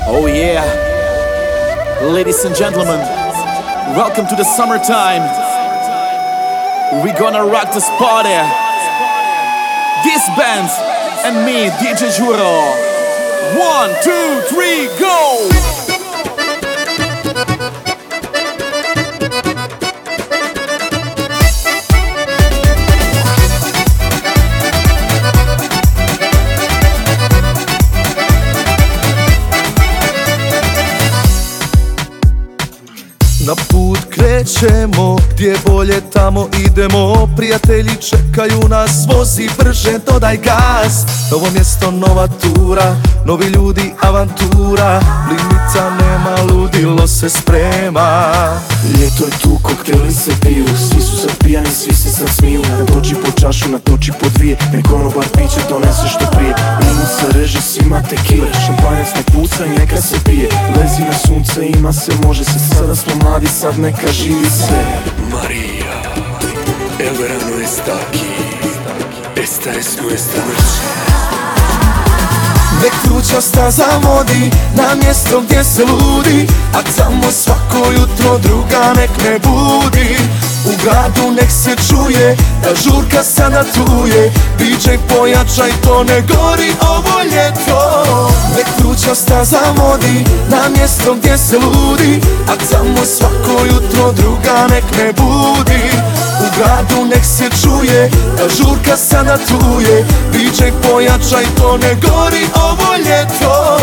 Oh yeah, ladies and gentlemen, welcome to the summertime. We're gonna rock this party. This band and me, DJ Juro. 1, 2, 3, go! Na put krećemo, gdje bolje tamo idemo. Prijatelji čekaju nas, vozi brže, dodaj gas. Novo mjesto, nova tura, novi ljudi, avantura. Limita nema, ludilo se sprema. Ljeto je tu, kokteli se piju, svi su sad pijani, svi se sad smiju. Natoči po čašu, natoči po dvije, nek konobar piće donese što prije. Minusa reže, svima tekile, šampanjac nek puca i neka se pije. Lezi na sunce, ima se, može se, sada smo mladi, sad neka živi se. Maria, el verano está aquí, esta es nuestra noche. Nek vruća staza vodi na mjesto gdje se ludi, a tamo svako jutro druga nek ne budi. U gradu nek se čuje da žurka sada tu je, DJ pojačaj to, ne gori ovo ljeto. Nek vruća staza vodi na mjesto gdje se ludi, a tamo svako jutro druga nek ne budi. U gradu nek se čuje da žurka sada tu je, DJ pojačaj to, ne gori ovo ljeto.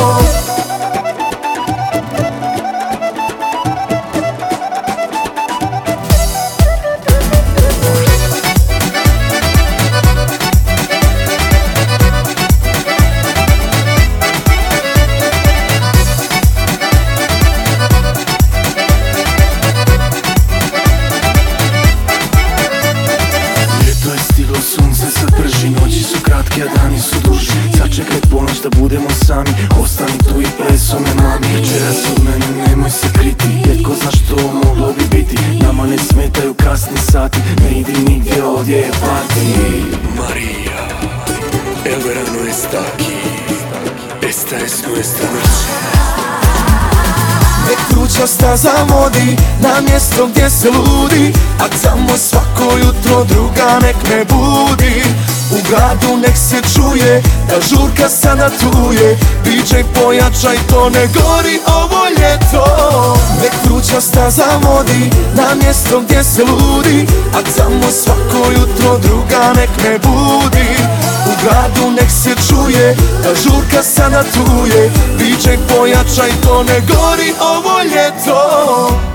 Sunce sad prži, noći su kratke, a dani su duži. Sačekaj ponoć da budemo sami, ostani tu i pleso me mami. Večeras od mene nemoj se kriti, jetko znaš što moglo bi biti. Nama ne smetaju kasni sati, ne idi nigdje, ovdje je party. Maria, el verano está aquí, esta es nuestra noche. Nek vruća staza vodi na mjesto gdje se ludi, a tamo svako jutro druga nek ne budi. U gradu nek se čuje da žurka sada tu je, DJ pojačaj to, ne gori ovo ljeto. Nek vruća staza vodi na mjesto gdje se ludi, a tamo svako jutro druga nek ne budi. U gradu nek se čuje da žurka sada tu je, DJ pojačaj to, ne gori ovo ljeto.